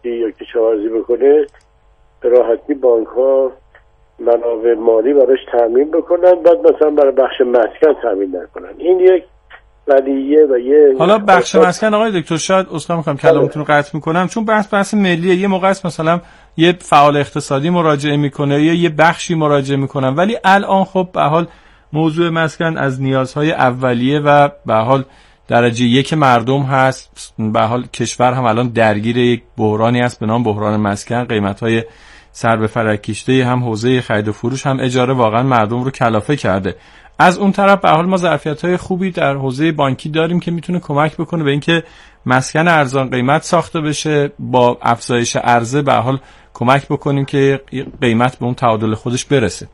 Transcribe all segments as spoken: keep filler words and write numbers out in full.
بانکی یا کشاورزی بکنه به راحتی بانک ها منابع مالی براش تامین بکنن، بعد مثلا برای بخش مسکن تامین نکنن. این یک ولیه و یه حالا بخش مسکن آقای دکتر شاید اصلا میخوام کلامتون رو قطع میکنم، چون بحث بحث ملیه، یه موقع است مثلا یه فعال اقتصادی مراجعه میکنه یا یه بخشی مراجعه میکنن، ولی الان خب به حال موضوع مسکن از نیازهای اولیه و به حال درجه یک مردم هست. به حال کشور هم الان درگیر یک بحرانی است به نام بحران مسکن. قیمت‌های سر به فلک کشیده هم حوزه خرید و فروش هم اجاره واقعا مردم رو کلافه کرده. از اون طرف به حال ما ظرفیت‌های خوبی در حوزه بانکی داریم که میتونه کمک بکنه به اینکه مسکن ارزان قیمت ساخته بشه، با افزایش عرضه به حال کمک بکنیم که قیمت به اون تعادل خودش برسه.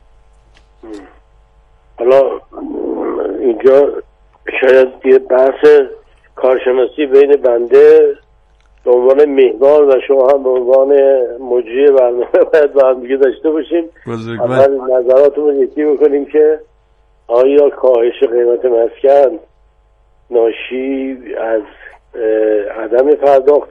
حالا اینجا شاید یه بحث کارشناسی بین بنده به عنوان مهمان و شما هم به عنوان مجری برنامه باید با هم دیگه داشته باشیم. اول نظراتمون یکی بکنیم که آیا کاهش قیمت مسکن ناشی از عدم پرداخت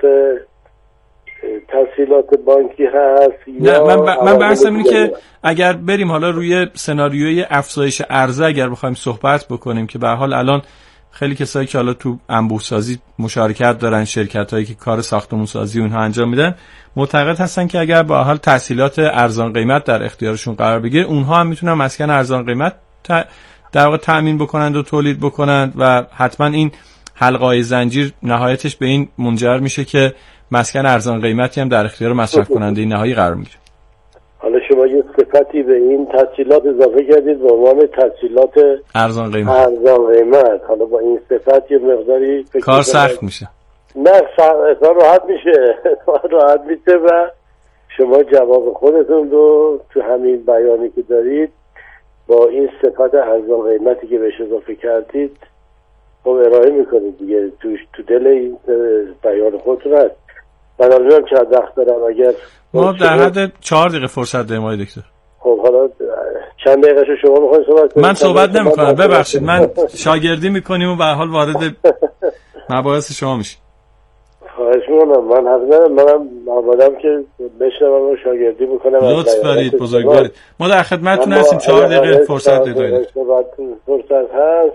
تسهیلات بانکی هست؟ نه، من ب... من بحثم اینه که اگر بریم حالا روی سناریوی افزایش عرضه اگر بخوایم صحبت بکنیم که به حال الان خیلی کسایی که حالا تو انبوه سازی مشارکت دارن، شرکتایی که کار ساختمون سازی اونها انجام میدن، معتقد هستن که اگر با حال تسهیلات ارزان قیمت در اختیارشون قرار بگیره، اونها هم میتونن مسکن ارزان قیمت ت... در واقع تامین بکنند و تولید بکنند و حتما این حلقه‌های زنجیر نهایتش به این منجر میشه که مسکن ارزان قیمتی هم در اختیار مصرف کننده نهایی قرار میگیره. حالا شما یه صفتی به این تسهیلات اضافه کردید به عنوان تسهیلات ارزان قیمت. ارزان قیمت. حالا با این صفت یه مقداری کار سخت میشه. نه، کار راحت میشه. راحت میشه و شما جواب خودتون رو تو همین بیانی که دارید با این صفت ارزان قیمتی که بهش اضافه کردید خب ارائه میکنید دیگه. تو تو دل این بیان خودتون هست. من الان چند وقت دارم؟ اگر ما در حد چهار دقیقه فرصت داریم آقای دکتر. خب حالا چند دقیقه شما میخواید صحبت کنید؟ من صحبت نمیکنم، ببخشید، من شاگردی میکنیم و به حال وارد مباحث شما میشیم. خواهش میکنم. من حق ندارم، منم آمادم که بشنوم و شاگردی بکنم. لطف دارید، بزرگوارید. ما در خدمتتون هستیم. چهار دقیقه فرصت دارید. فرصت هست.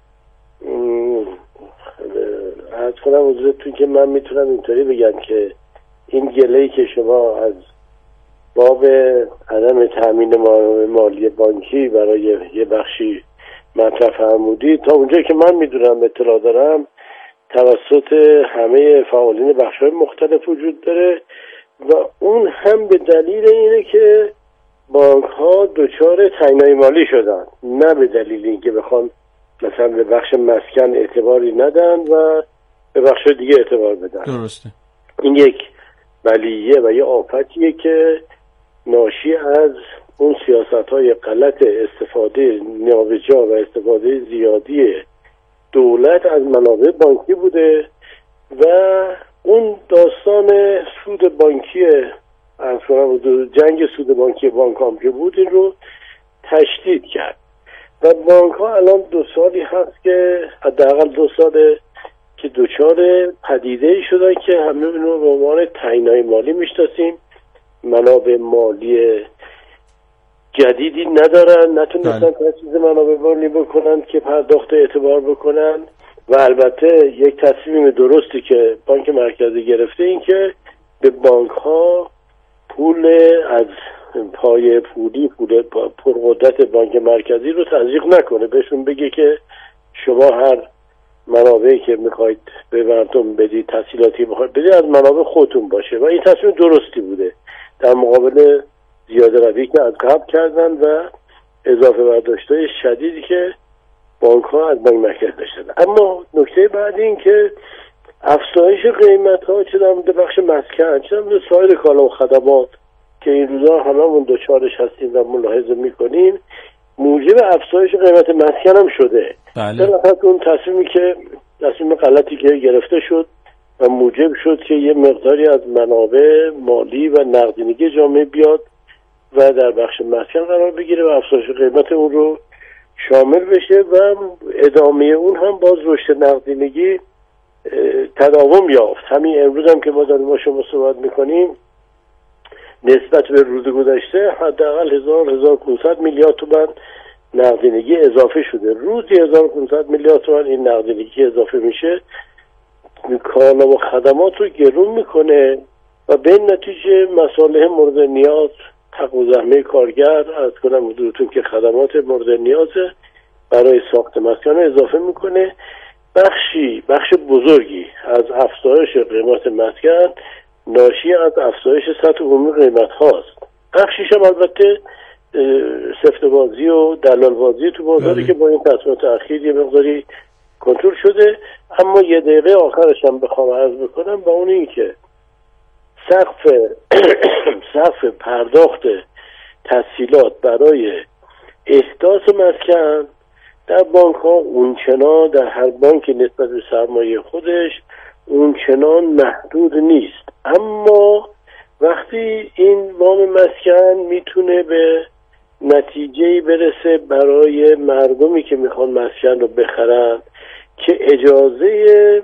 عرض کنم حضورتون که من میتونم اینطوری بگم که این گله‌ای که شما از باب عدم تامین مالی بانکی برای یه بخشی مطرح فرمودید، تا اونجایی که من میدونم اطلاع دارم توسط همه فعالین بخش‌های مختلف وجود داره و اون هم به دلیل اینه که بانک‌ها دچار تنگنای مالی شدن، نه به دلیل اینکه بخوان مثلا به بخش مسکن اعتباری ندن و به بخش دیگه اعتبار بدن. درسته. این یک بلیه و یه آفتیه که ناشی از اون سیاست‌های غلط استفاده نابجا و استفاده زیادی دولت از منابع بانکی بوده و اون داستان سود بانکی اصلا جنگ سود بانکی بانک هم که بود این رو تشدید کرد و بانک ها الان دو سالی هست که حداقل دو ساله که دوچار پدیده‌ای شدن که همه رو به عنوان تنگنای مالی میشناسیم. منابع مالی جدیدی ندارن، نتونستن تجهیز منابع مالی بکنن که پرداخت اعتبار بکنن و البته یک تصمیم درستی که بانک مرکزی گرفته این که به بانک ها پول از پای پولی پول پرقدرت بانک مرکزی رو تزریق نکنه، بهشون بگه که شما هر منابعی که میخواید به مردم بدید، تسهیلاتی میخواید بدید، از منابع خودتون باشه و این تصمیم درستی بوده در مقابل زیاده روی که از قبل کردن و اضافه برداشت‌های شدیدی که بانک ها از بانک مرکزی داشتن. اما نکته بعد این که افزایش قیمت ها چه در مورد بخش مسکن چه در مورد سایر کالا و خدمات که این روزا هممون دوچارش هستیم و ملاحظه میکنیم موجب افزایش قیمت مسکن هم شده. بله. در اون تصمیمی که تصمیم غلطی که گرفته شد و موجب شد که یه مقداری از منابع مالی و نقدینگی جامعه بیاد و در بخش مسکن قرار بگیره و افزایش قیمت اون رو شامل بشه و ادامه اون هم باز رشد نقدینگی تداوم یافت. همین امروز هم که ما داریم با شما صحبت میکنیم نسبت به روز گذشته حداقل هزار هزار و پانصد میلیارد تومان نقدینگی اضافه شده. روزی هزار و پانصد میلیارد تومان این نقدینگی اضافه میشه، کالا و خدمات رو گرون میکنه و به نتیجه مصالح مورد نیاز، حق و زحمه کارگر، از کنم حضورتون که خدمات مورد نیاز برای ساخت مسکن اضافه میکنه. بخشی بخش بزرگی از افزایش قیمت مسکن ناشی از افزایش سطح عمومی قیمت هاست. بخشیش هم البته سفته بازی و دلال بازی تو بازاری که با این تصمیم تأخیر یه مقداری کنترل شده. اما یه دقیقه آخرش هم بخوام عرض بکنم با اون این که سقف سقف پرداخت تسهیلات برای احداث مسکن در بانک ها اونچنان، در هر بانک نسبت به سرمایه خودش اونچنان محدود نیست. اما وقتی این وام مسکن میتونه به نتیجه‌ای برسه برای مردمی که میخوان مسکن رو بخرن که اجازه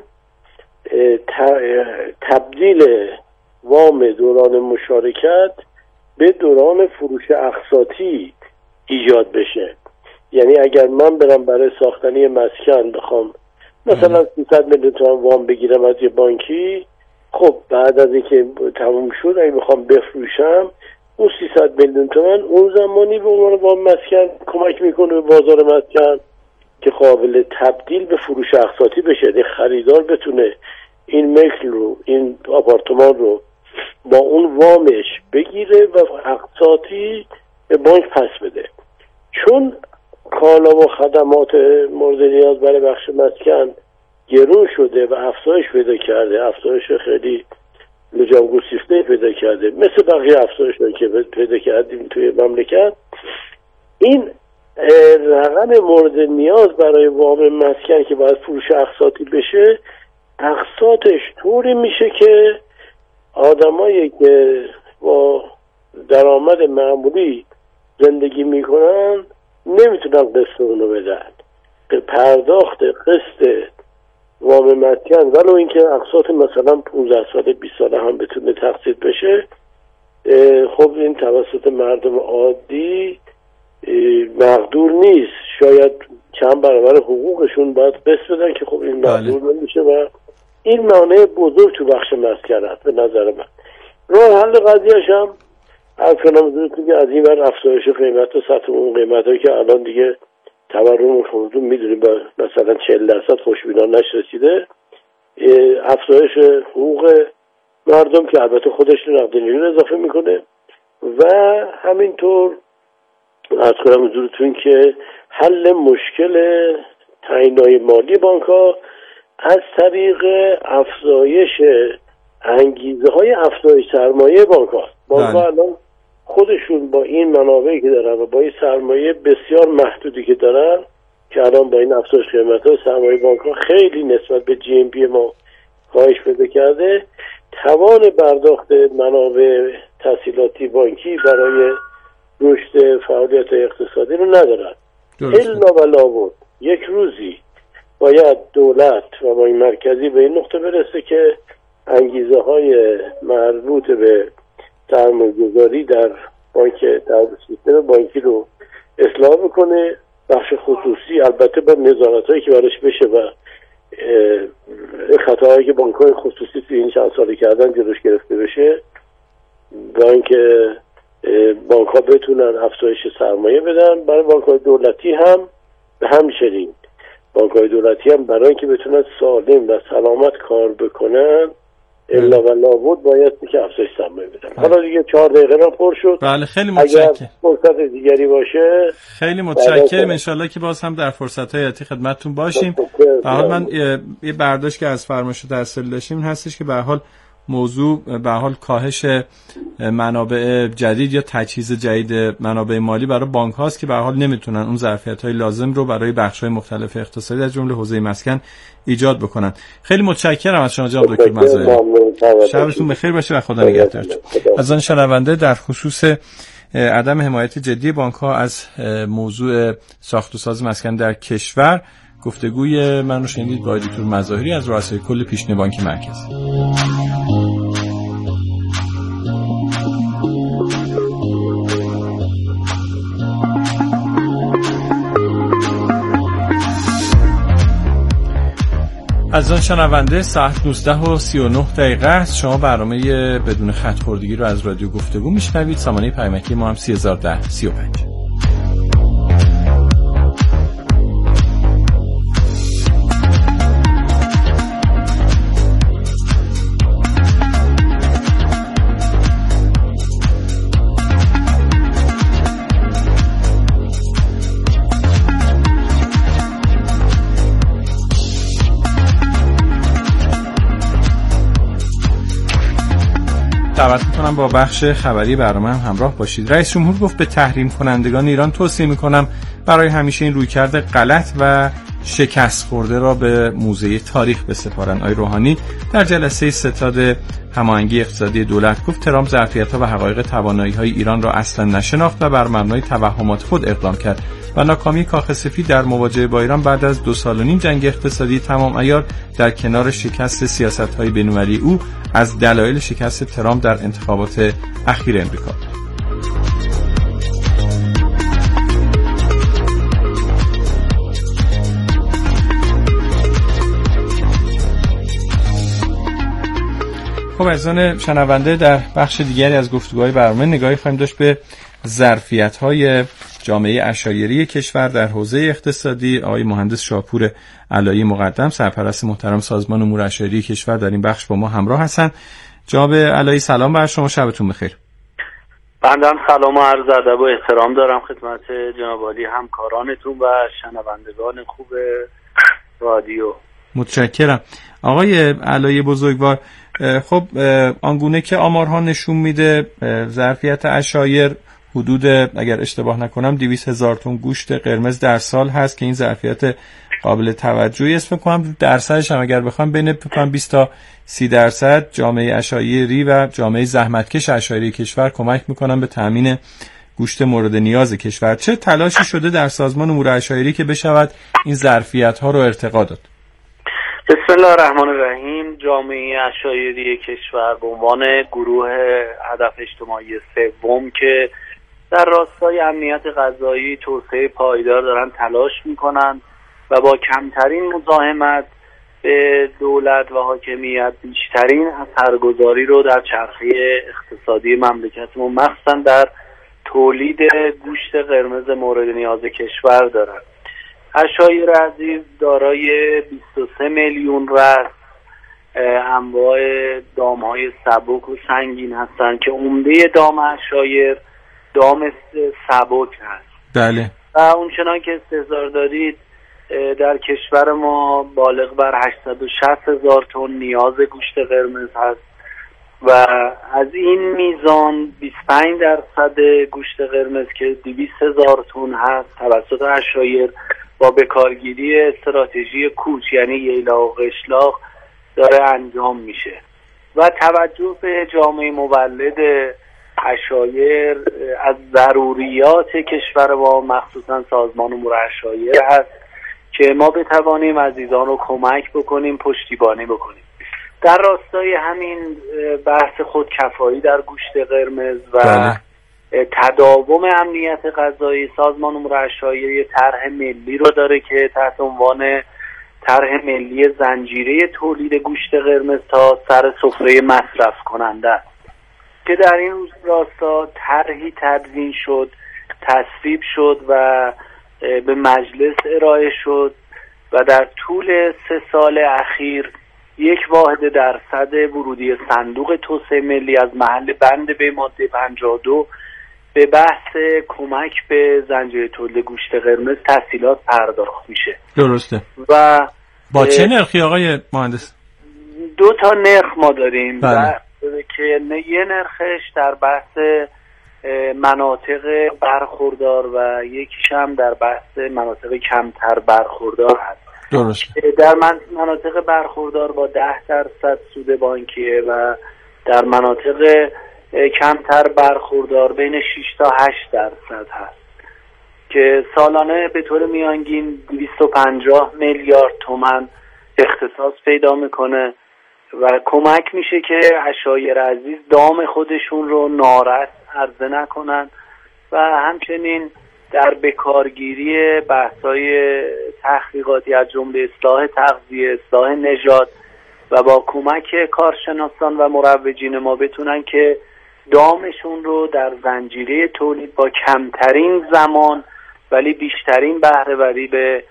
تبدیل وام دوران مشارکت به دوران فروش اقساطی ایجاد بشه. یعنی اگر من برم برای ساختنی مسکن بخوام مثلا سیصد میلیون تومان وام بگیرم از یه بانکی، خب بعد از اینکه تموم شد اگه بخوام بفروشم اون سیصد میلیون تومان اون زمانی به عنوان وام مسکن کمک میکنه به بازار مسکن که قابل تبدیل به فروش اقساطی بشه. یعنی خریدار بتونه این ملک رو، این آپارتمان رو با اون وامش بگیره و اقساطی به بانک پس بده. چون کالا و خدمات مورد نیاز برای بخش مسکن گرون شده و افزایش پیدا کرده، افزایش خیلی لجام گسیخته پیدا کرده، مثل بقیه افزایش که پیدا کردیم توی مملکت، این رقم مورد نیاز برای وام مسکن که باید فروش اقساطی بشه، اقساطش طوری میشه که آدمایی که با درآمد معمولی زندگی میکنن نمیتونن قسط اونو بدن. پرداخت قسط وام مسکن ولو اینکه اقساط مثلا پانزده ساله بیست ساله هم بتونه تقسیط بشه، خب این توسط مردم عادی مقدور نیست. شاید چند برابر حقوقشون باید قسط بدن که خب این مقدور نمیشه و این مانع بزرگ تو بخش مسکن هست به نظر من. راه حل قضیهش هم از کنم که از این بر افزایش قیمت و سطح اون قیمت هایی که الان دیگه تورم و خودتون میدونیم با مثلا چهل درصد خوشبینانش رسیده، افزایش حقوق مردم که البته خودش نقدینگی رو اضافه میکنه و همینطور از کنم حضورتون که حل مشکل تعیین‌های مالی بانک ها از طریق افزایش انگیزه های افزایش سرمایه بانک ها. بانک ها الان خودشون با این منابعی که دارن و با این سرمایه بسیار محدودی که دارن که الان با این افزایش قیمت ها سرمایه بانک ها خیلی نسبت به جی ام پی ما کاهش پیدا کرده، توان پرداخت منابع تسهیلاتی بانکی برای رشد فعالیت اقتصادی رو ندارن. الا ولا بود یک روزی باید دولت و بانک مرکزی به این نقطه برسه که انگیزه های مربوط به سرمایه‌گذاری در بانک، در سیستم بانکی رو اصلاح بکنه. بخش خصوصی البته با نظارت هایی که براش بشه و خطاهایی که بانک های خصوصی تو این چند ساله کردن جلوش گرفته بشه، با اینکه بانک ها بتونن افزایش سرمایه بدن. برای بانک های دولتی هم به همچنین، بانک های دولتی هم برای اینکه بتونن سالم و سلامت کار بکنن الا و لابد باید که افزایش سرمایه بدن. حالا دیگه چهار دقیقه را پر شد. بله خیلی متشکرم. اگر فرصت دیگری باشه خیلی متشکرم. ان شاءالله که باز هم در فرصت‌های آتی خدمتتون باشیم. به حال من یه برداشت که از فرمایش تحصیل داشتیم این هستش که به حال موضوع به حال کاهش منابع جدید یا تجهیز جدید منابع مالی برای بانک هاست که به حال نمیتونن اون ظرفیت‌های لازم رو برای بخش‌های مختلف اقتصادی از جمله حوزه مسکن ایجاد بکنن. خیلی متشکرم از شما جناب دکتر مزاری. شبتون بخیر باشه و خدا نگهدارتون. از آن شنونده در خصوص عدم حمایت جدی بانک ها از موضوع ساخت و ساز مسکن در کشور گفتگوی من رو شنیدید با دکتر مظاهری از رؤسای کل پیشین بانک مرکزی. از آن شنونده ساعت نوزده و سی و نه دقیقه است. شما برنامه بدون خط خوردگی رو از رادیو گفتگو میشنوید. سامانه پیامکی ما هم سه هزار و ده سی و پنج. دعوت میکنم با بخش خبری برنامه هم همراه باشید. رئیس جمهور گفت به تحریم کنندگان ایران توصیه میکنم برای همیشه این رویکرد غلط و شکست خورده را به موزه تاریخ بسپارن. آقای روحانی در جلسه ستاد هماهنگی اقتصادی دولت گفت ترامپ ظرفیت‌ها و حقایق توانایی‌های ایران را اصلا نشناخت و بر مبنای توهمات خود اقدام کرد و ناکامی کاخ سفید در مواجهه با ایران بعد از دو سال و نیم جنگ اقتصادی تمام عیار در کنار شکست سیاست‌های بین‌المللی او از دلایل شکست ترامپ در انتخابات اخیر امریکا. خب عزیزان شنونده، در بخش دیگری از گفتگوهای برنامه نگاهی خواهیم داشت به ظرفیت‌های جامعه عشایری کشور در حوزه اقتصادی. آقای مهندس شاپور علایی مقدم، سرپرست محترم سازمان امور عشایری کشور، در این بخش با ما همراه هستند. جناب علایی سلام بر شما، شبتون بخیر. بنده سلام و عرض ادب و احترام دارم خدمت جناب عالی، همکارانتون و شنوندگان خوب رادیو. متشکرم. آقای علایی بزرگوار، خب آنگونه که آمارها نشون میده ظرفیت عشایر حدود، اگر اشتباه نکنم، دویست هزار تن گوشت قرمز در سال هست که این ظرفیت قابل توجهی است. فکر کنم درصدش هم اگر بخوام بین بیست تا سی درصد جامعه عشایری و جامعه زحمتکش عشایری کشور کمک میکنن به تامین گوشت مورد نیاز کشور. چه تلاشی شده در سازمان امور عشایری که بشود این ظرفیت ها رو ارتقا داد؟ بسم الله الرحمن الرحیم. جامعه عشایری کشور به عنوان گروه هدف اجتماعی سوم که در راستای امنیت غذایی، توسعه پایدار دارن تلاش میکنن و با کمترین مزاحمت به دولت و حاکمیت بیشترین اثرگذاری رو در چرخه اقتصادی مملکتمون مخصوصا در تولید گوشت قرمز مورد نیاز کشور دارن. عشایر عزیز دارای بیست و سه میلیون رأس انواع دام‌های سبک و سنگین هستند که عمده دام عشایر دام سبک هست. بله. و اونچنان که استحضار دارید در کشور ما بالغ بر هشتصد و شصت هزار تن نیاز گوشت قرمز هست و از این میزان بیست و پنج درصد گوشت قرمز که دویست هزار تن هست توسط عشایر با بکارگیری استراتژی کوچ یعنی ییلا و قشلاق داره انجام میشه و توجه به جامعه مولد عشایر از ضروریات کشور ما مخصوصا سازمان امور عشایر هست که ما بتوانیم عزیزان رو کمک بکنیم، پشتیبانی بکنیم. در راستای همین بحث خودکفایی در گوشت قرمز و بله. تداوم امنیت غذایی، سازمان امور عشایری طرح ملی رو داره که تحت عنوان طرح ملی زنجیره تولید گوشت قرمز تا سر سفره مصرف کننده که در این روز راستا طرحی تدوین شد، تصویب شد و به مجلس ارائه شد و در طول سه سال اخیر یک واحد درصد ورودی صندوق توسعه ملی از محل بند به ماده پنجاه و دو به بحث کمک به زنجیره تولید گوشت قرمز تسهیلات پرداخت میشه. درسته. و با چه نرخی آقای مهندس؟ دو تا نرخ ما داریم. بله. که یه نرخش در بحث مناطق برخوردار و یکیش هم در بحث مناطق کمتر برخوردار هست. درست. در مناطق برخوردار با ده درصد سود بانکیه و در مناطق کمتر برخوردار بین شش تا هشت درصد هست. که سالانه به طور میانگین دویست و پنجاه میلیارد تومان اختصاص پیدا میکنه و کمک میشه که عشایر عزیز دام خودشون رو نارس عرضه نکنن و همچنین در بکارگیری بحث‌های تحقیقاتی از جمله اصلاح تغذیه، اصلاح نژاد و با کمک کارشناسان و مروجین ما بتونن که دامشون رو در زنجیره تولید با کمترین زمان ولی بیشترین بهره‌وری به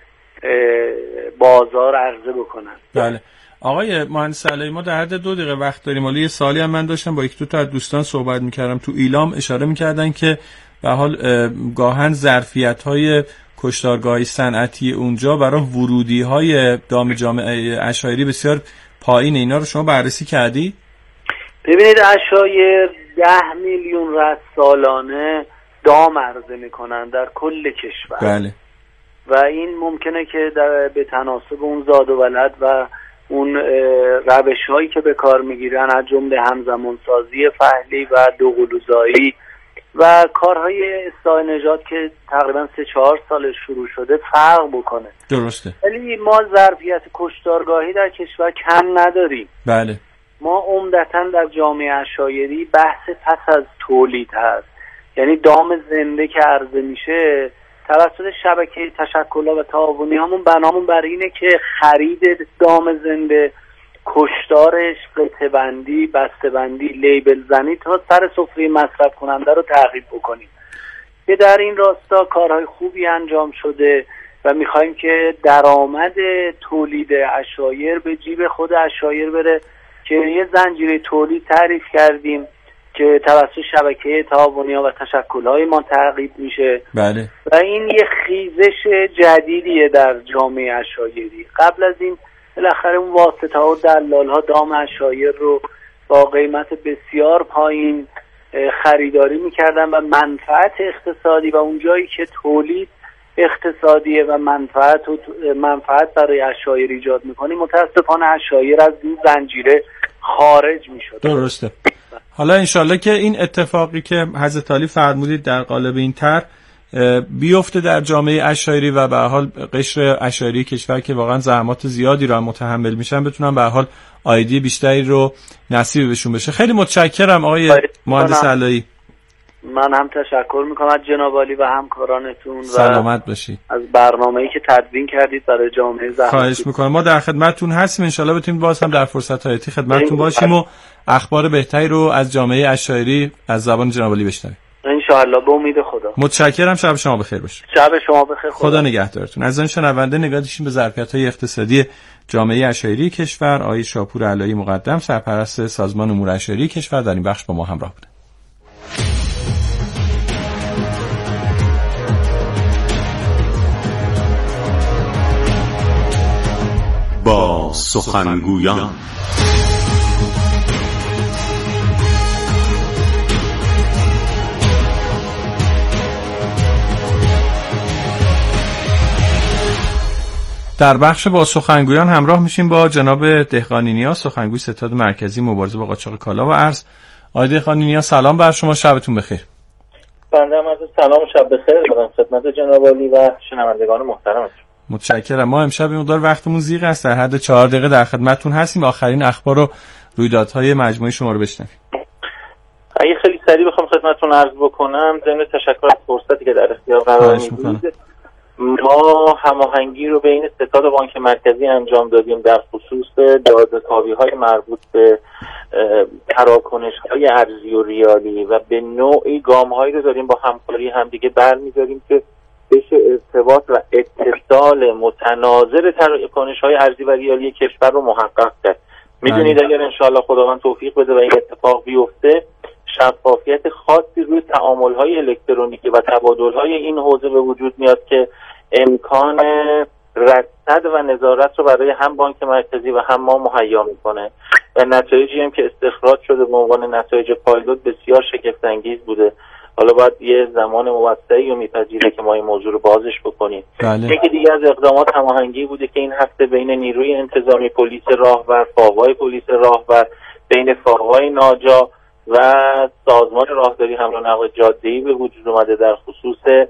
بازار عرضه بکنن. بله آقای مهندس علایی، ما در حد دو دقیقه وقت داریم. حالا یه سالی هم من داشتم با یک دو تا از دوستان صحبت میکردم تو ایلام، اشاره میکردن که به حال گاهن ظرفیت‌های کشتارگاهی صنعتی اونجا برای ورودی‌های دام جامعه عشایری بسیار پایینه. اینا رو شما بررسی کردی؟ ببینید عشایر ده میلیون رس سالانه دام عرضه میکنن در کل کشور. بله. و این ممکنه که در به تناسب اون زاد و ولد و اون روش هایی که به کار میگیرن از جمله همزمان سازی فحلی و دوقلوزایی و کارهای اصلاح نژاد که تقریبا سه چهار سال شروع شده فرق بکنه. درسته. ولی ما ظرفیت کشتارگاهی در کشور کم نداریم. بله. ما عمدتاً در جامعه عشایری بحث پس از تولید هست، یعنی دام زنده که عرضه میشه توسط شبکه تشکل‌ها و تعاونی همون بنامون بر اینه که خرید دام زنده، کشتارش، قطعه بندی، بسته بندی، لیبل زنی تا سر سفره مصرف کننده رو تعقیب بکنیم که در این راستا کارهای خوبی انجام شده و میخوایم که درآمد تولید عشایر به جیب خود عشایر بره که یه زنجیره تولید تعریف کردیم که توسط شبکه تعاونی‌ها و تشکل‌های ما تعقیب میشه. بله. و این یه خیزش جدیدیه در جامعه عشایری. قبل از این بالاخره اون واسطه‌ها و دلال‌ها دام عشایر رو با قیمت بسیار پایین خریداری میکردن و منفعت اقتصادی و اون جایی که تولید اقتصادیه و منفعت و منفعت برای عشایر ایجاد میکنی متاسفانه عشایر از این زنجیره خارج میشد. درسته. حالا انشالله که این اتفاقی که حضرت علی فرمودید در قالب این طرح بیفته در جامعه عشایری و به حال قشر عشایری کشور که واقعا زحمات زیادی رو متحمل میشن بتونن به حال آیدی بیشتری رو نصیب بهشون بشه. خیلی متشکرم آقای مهندس علایی. من هم تشکر میکنم از جناب عالی و همکارانتون و سلامت باشید. از برنامه‌ای که تدوین کردید برای جامعه زحمت. خواهش میکنم. ما در خدمتتون هستیم، ان شاءالله بتونیم باز هم در فرصت‌های آتی خدمتتون باشیم و اخبار بهتری رو از جامعه عشایری از زبان جناب عالی بشنویم. ان شاءالله به امید خدا. متشکرم. شب شما بخیر باشه. شب شما بخیر. خدا, خدا نگهدارتون. از آن شنونده نگاه داشتیم به ظرفیت‌های اقتصادی جامعه عشایری کشور. آقای شاپور علایی مقدم سرپرست سازمان امور عشایری کشور در این بخش با ما همراه بودند. با سخنگویان در بخش با سخنگویان همراه میشیم با جناب دهقانی نیا، سخنگوی ستاد مرکزی مبارزه با قاچاق کالا و ارز. آقای دهقانی نیا سلام بر شما، شبتون بخیر. بنده هم از سلام و شب بخیر دارم خدمت جناب عالی و شنوندگان محترمتون. متشکرم. ما امشب این مقدار وقتمون زیغ است، در حد چهار دقیقه در خدمتتون هستیم. آخرین اخبار و رویدادهای مجموعه شما رو بشنویم. اگه خیلی سریع بخوام خدمتتون عرض بکنم، ضمن تشکر از فرصتی که در اختیار قرار میدید، ما هماهنگی رو بین ستاد بانک مرکزی انجام دادیم در خصوص داده‌کاوی‌های مربوط به تراکنش‌های ارزی و ریالی و به نوعی گام‌هایی رو داریم با همکاری همدیگه برمی‌داریم که بشه ارتباط و اتصال متناظر تراکنش‌های ارزی و ریالی کشور رو محقق کرد. میدونید اگر انشاءالله خداوند توفیق بده و این اتفاق بیفته، شفافیت خاصی روی تعامل‌های الکترونیکی و تبادل‌های این حوزه به وجود میاد که امکان رصد و نظارت رو برای هم بانک مرکزی و هم ما مهیا میکنه و نتایجی هم که استخراج شده به عنوان نتایج پایلوت بسیار شگفت‌انگیز بوده. حالا باید یه زمان موسعی رو میپذیره که ما این موضوع رو بازش بکنیم. بله. یکی دیگه از اقدامات هماهنگی بوده که این هفته بین نیروی انتظامی پلیس راهور، فاوای پلیس راهور، بین فاوای ناجا و سازمان راهداری حمل و نقل جاده‌ای به وجود اومده در خصوص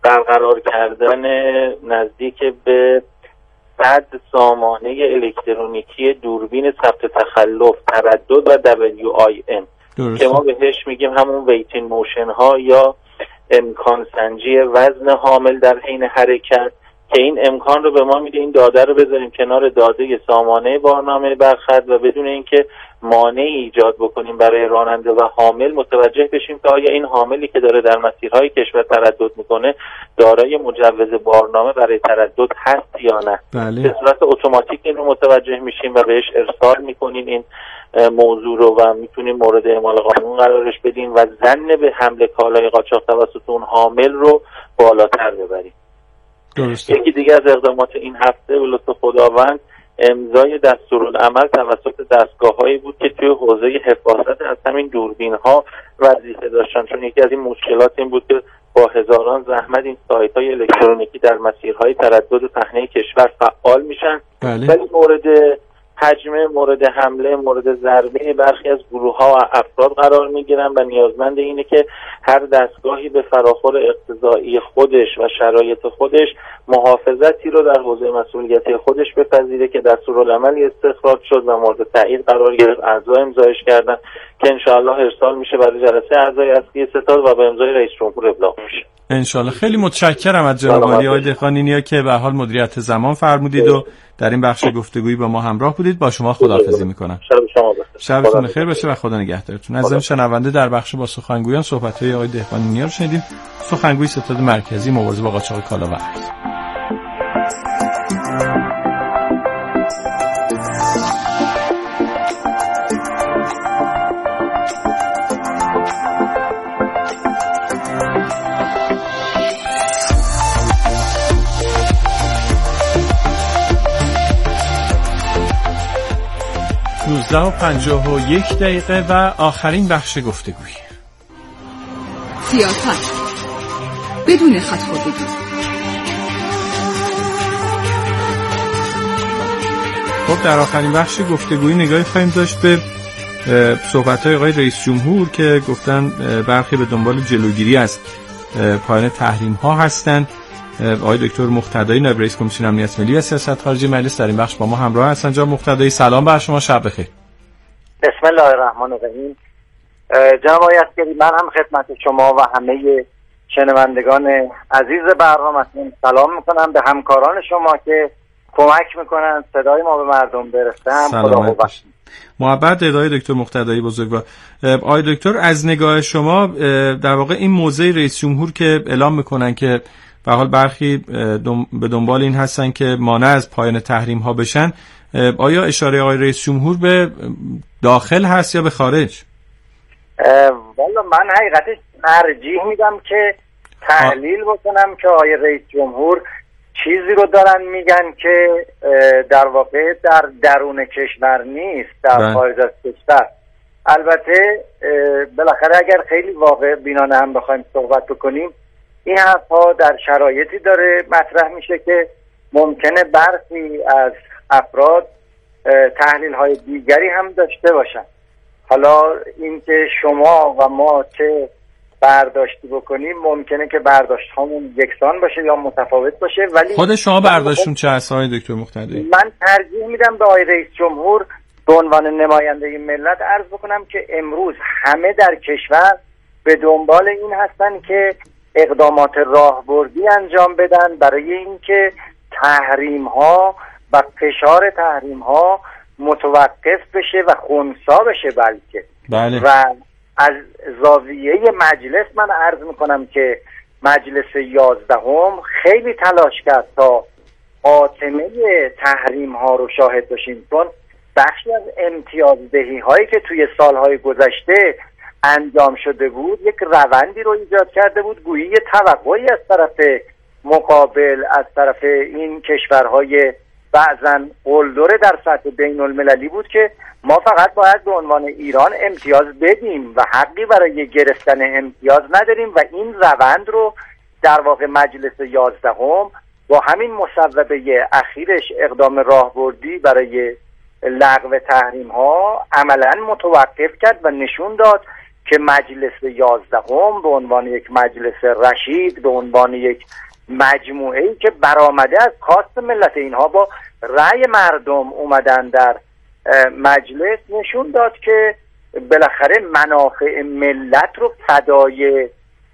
برقرار کردن نزدیک به صد سامانه الکترونیکی دوربین ثبت تخلف، تردد و دبلیو آی ان که ما بهش میگیم همون ویتین موشن ها یا امکان سنجی وزن حامل در حین حرکت، که این امکان رو به ما میده این داده رو بذاریم کنار داده سامانه بارنامه برخط و بدون اینکه مانعی ایجاد بکنیم برای راننده و حامل متوجه بشیم که آیا این حاملی که داره در مسیرهای کشور تردد میکنه دارای مجوز بارنامه برای تردد هست یا نه. بله. به صورت اتوماتیک این رو متوجه میشیم و بهش ارسال میکنیم این موضوع رو و میتونیم مورد اعمال قانون قرارش بدیم و ظن به حمل کالای قاچاق توسط اون حامل رو بالاتر ببریم. درست. یکی دیگه از اقدامات این هفته به لطف خداوند امضای دستورالعمل توسط دستگاه‌هایی بود که توی حوزه حفاظت از همین دوربین‌ها وظیفه داشتن، چون یکی از این مشکلات این بود که با هزاران زحمت این سایت‌های الکترونیکی در مسیرهای تردد و پهنه کشور فعال میشن، بله. ولی مورد حجم مورد حمله مورد ضربه برخی از گروه‌ها و افراد قرار می‌گیرن و نیازمند اینه که هر دستگاهی به فراخور اقتضایی خودش و شرایط خودش محافظتی رو در حوزه مسئولیتی خودش بپذیره که دستورالعملی استخراج شد و مورد تایید قرار گرفت، اعضا امضاش کردن که انشاءالله ارسال میشه برای جلسه اعضای اصلی ستاد و به امضای رئیس جمهور ابلاغ میشه. انشالله. خیلی متشکرم از جناب عالی آقای دهقانی که به حال مدیریت زمان فرمودید و در این بخش گفتگویی با ما همراه بودید. با شما خداحافظی میکنم. شب شما بخیر. شبتون بخیر باشه و خدا نگهدارتون. عزیزان شنونده، در بخش با سخنگویان صحبت‌های آقای دهقانی رو شنیدیم. سخنگوی ستاد مرکزی مبارزه با قاچاق کالا و ارز. نوزده و پنجاه و یک دقیقه و آخرین بخش گفتگوی سیاست بدون خط‌خوردگی. خب در آخرین بخش گفتگوی نگاهی خواهیم داشت به صحبت‌های آقای رئیس جمهور که گفتن برخی به دنبال جلوگیری از پایان تحریم‌ها هستند. آقای دکتر مقتدایی نایب رئیس کمیسیون امنیت ملی و سیاست خارجی مجلس در این بخش با ما همراه هستند. جناب مقتدایی سلام بر شما، شب بخیر. بسم الله الرحمن الرحیم. جناب آقای عسکری، من هم خدمت شما و همه شنوندگان عزیز برنامه‌تون سلام میکنم، به همکاران شما که کمک میکنن صدای ما به مردم برسه هم خدا قوت. محبت ادای دکتر مقتدایی بزرگوار. آقای دکتر، از نگاه شما در واقع این موضع رئیس جمهور که اعلام میکنن که به حال برخی به دنبال این هستن که مانع از پایان تحریم ها بشن، آیا اشاره آقای رئیس جمهور به داخل هست یا به خارج؟ والا من حقیقتش ترجیح میدم که تحلیل بکنم که آقای رئیس جمهور چیزی رو دارن میگن که در واقع در درون کشور نیست، در خارج از کشور. البته بالاخره اگر خیلی واقع بینانه هم بخوایم صحبت بکنیم، این حرفا در شرایطی داره مطرح میشه که ممکنه برخی از افراد تحلیل های دیگری هم داشته باشن. حالا اینکه شما و ما چه برداشتی بکنیم ممکنه که برداشت همون یکسان باشه یا متفاوت باشه، ولی خود شما برداشتون چه هست آقای دکتر مقتدی؟ من ترجیح میدم به آقای رئیس جمهور به عنوان نماینده ملت عرض بکنم که امروز همه در کشور به دنبال این هستن که اقدامات راهبردی انجام بدن برای اینکه تحریم ها و فشار تحریم ها متوقف بشه و خنثی بشه. بلکه بله. و از زاویه مجلس من عرض میکنم که مجلس یازدهم خیلی تلاش کرد تا خاتمه تحریم ها رو شاهد باشیم، چون بخشی از امتیازدهی هایی که توی سالهای گذشته انجام شده بود یک روندی رو ایجاد کرده بود، گویی یه توقعی از طرف مقابل از طرف این کشورهای بعضن قلدره در سطح بین المللی بود که ما فقط باید به عنوان ایران امتیاز بدیم و حقی برای گرفتن امتیاز نداریم و این روند رو در واقع مجلس یازدهم با همین مصوبه اخیرش اقدام راهبردی برای لغو تحریم ها عملا متوقف کرد و نشون داد که مجلس یازدهم به عنوان یک مجلس رشید، به عنوان یک مجموعه‌ای که برآمده از کاست ملت، اینها با رأی مردم اومدن در مجلس، نشون داد که بالاخره منافع ملت رو فدای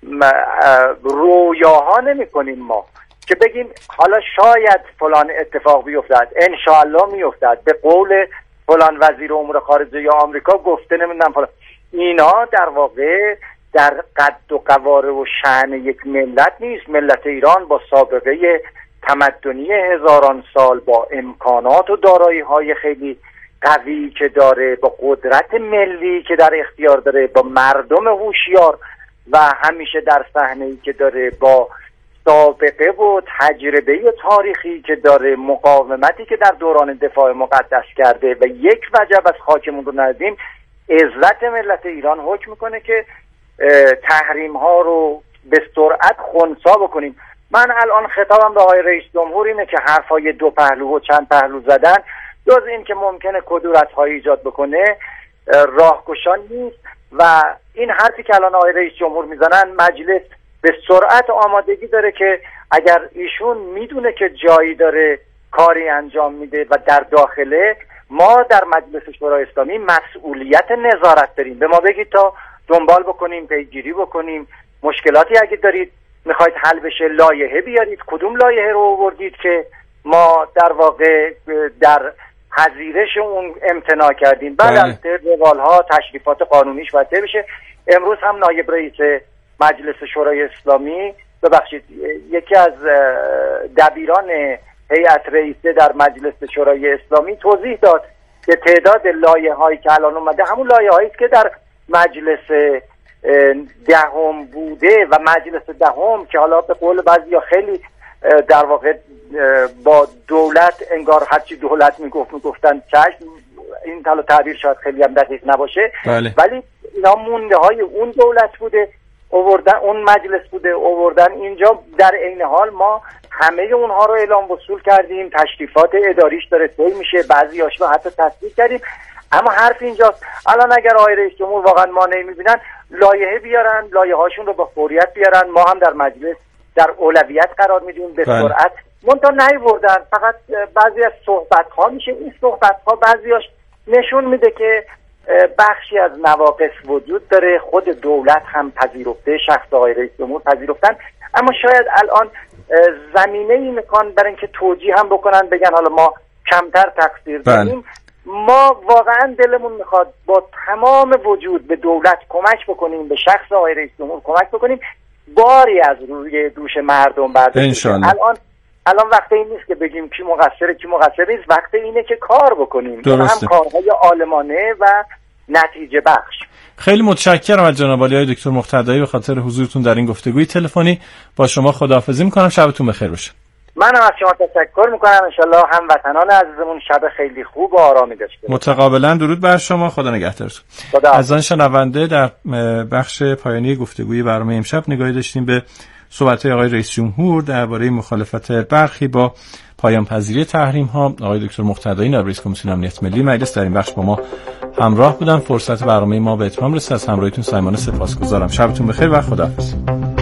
رویاها نمی کنیم ما که بگیم حالا شاید فلان اتفاق بیفتد، انشاءالله میافتد، به قول فلان وزیر امور خارجه یا آمریکا گفته، نمیدونم فلان. اینا در واقع در قد و قواره و شأن یک ملت نیست. ملت ایران با سابقه تمدنی هزاران سال، با امکانات و دارایی های خیلی قوی که داره، با قدرت ملی که در اختیار داره، با مردم هوشیار و همیشه در صحنه‌ای که داره، با سابقه و تجربه تاریخی که داره، مقاومتی که در دوران دفاع مقدس کرده و یک وجب از خاکمون رو ندیم، عزت ملت ایران حکم میکنه که تحریم ها رو به سرعت خنثی بکنیم. من الان خطابم به آقای رئیس جمهور اینه که حرفای دو پهلو و چند پهلو زدن جز این که ممکنه کدورت های ایجاد بکنه راهگشا نیست و این حرفی که الان آقای رئیس جمهور میزنن مجلس به سرعت آمادگی داره که اگر ایشون میدونه که جایی داره کاری انجام میده و در داخله، ما در مجلس شورای اسلامی مسئولیت نظارت داریم. به ما بگید تا دنبال بکنیم، پیگیری بکنیم، مشکلاتی اگه دارید میخواید حل بشه لایحه بیارید. کدوم لایحه رو آوردید که ما در واقع در پذیرش اون امتناع کردیم؟ بعد از روالها تشریفات قانونیش باید بشه. امروز هم نایب رئیس مجلس شورای اسلامی، ببخشید یکی از دبیران هیئت رئیسه در مجلس شورای اسلامی توضیح داد که تعداد لایحه‌هایی که الان اومده همون لایحه‌هایی است که در مجلس دهم بوده و مجلس دهم که حالا به قول بعضیا خیلی در واقع با دولت انگار هرچی دولت میگفت میگفتن چشم، این حالا تعبیر شاید خیلی هم دقیق نباشه، بله. ولی اینا مونده های اون دولت بوده، آوردن اون مجلس بوده آوردن اینجا. در عین حال ما همه اونها رو اعلام وصول کردیم، تشریفات اداریش داره طی میشه، بعضی‌هاش رو حتی تصدیق کردیم. اما حرف اینجاست الان اگر آقای رئیس جمهور واقعا مانعی میبینن لایحه بیارن، لایحه‌هاشون رو با فوریت بیارن، ما هم در مجلس در اولویت قرار میدیم به سرعت. منتها نیوردن، فقط بعضی از صحبت‌ها میشه. این صحبت‌ها بعضیاش نشون میده که بخشی از نواقص وجود داره، خود دولت هم پذیرفته، شخص آقای رئیس جمهور پذیرفتن، اما شاید الان زمینه ای میکن برای اینکه توجیه هم بکنن، بگن حالا ما کمتر تقصیر داریم. ما واقعا دلمون میخواد با تمام وجود به دولت کمک بکنیم، به شخص آقای رئیس جمهور کمک بکنیم، باری از روی دوش مردم برداشته. الان الان وقت این نیست که بگیم کی مقصره کی مقصر نیست، وقت اینه که کار بکنیم، هم کارهای عالمانه و نتیجه بخش. خیلی متشکرم از جناب عالی های دکتر مقتدایی به خاطر حضورتون در این گفتگوی تلفنی. با شما خداحافظی میکنم، شبتون بخیر باشه. منم از شما تشکر میکنم، انشالله هموطنان عزیزمون شب خیلی خوب و آرامی داشته باشید. متقابلا درود بر شما، خدا نگهدارتون. از آن شنونده در بخش پایانی گفتگوی برنامه امشب نگاهی داشتیم به صحبت‌های آقای رئیس جمهور درباره مخالفت برخی با پایان پذیری تحریم ها. آقای دکتر مقتدایی نایب رئیس کمیسیون امنیت ملی مجلس در این بخش با ما همراه بودن. فرصت برنامه ما به اتمام رسید. از همراهیتون صمیمانه سپاسگزارم. شبتون بخیر و خداحافظ.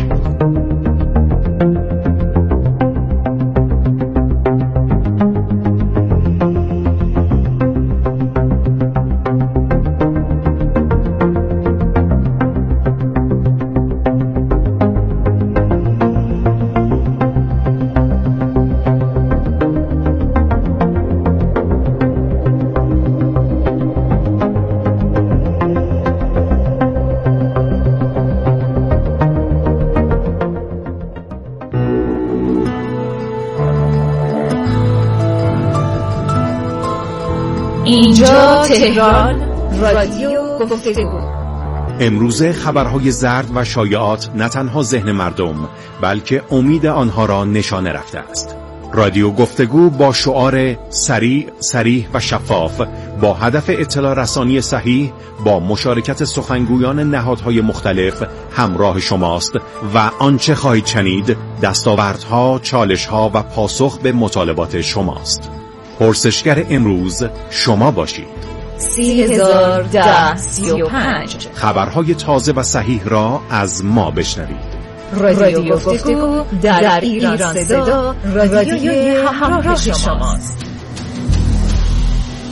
اینجا تهران رادیو گفتگو. امروزه خبرهای زرد و شایعات نه تنها ذهن مردم بلکه امید آنها را نشانه رفته است. رادیو گفتگو با شعار سریع، صریح و شفاف با هدف اطلاع رسانی صحیح با مشارکت سخنگویان نهادهای مختلف همراه شماست و آنچه خواهید شنید دستاوردها، چالشها و پاسخ به مطالبات شماست. پرسشگر امروز شما باشید. سی هزار ده سی و پنج. خبرهای تازه و صحیح را از ما بشنوید. رادیو گفتگو در ایران صدا، رادیوی همراه شماست.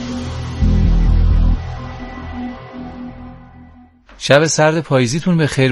شب سرد پاییزیتون بخیر.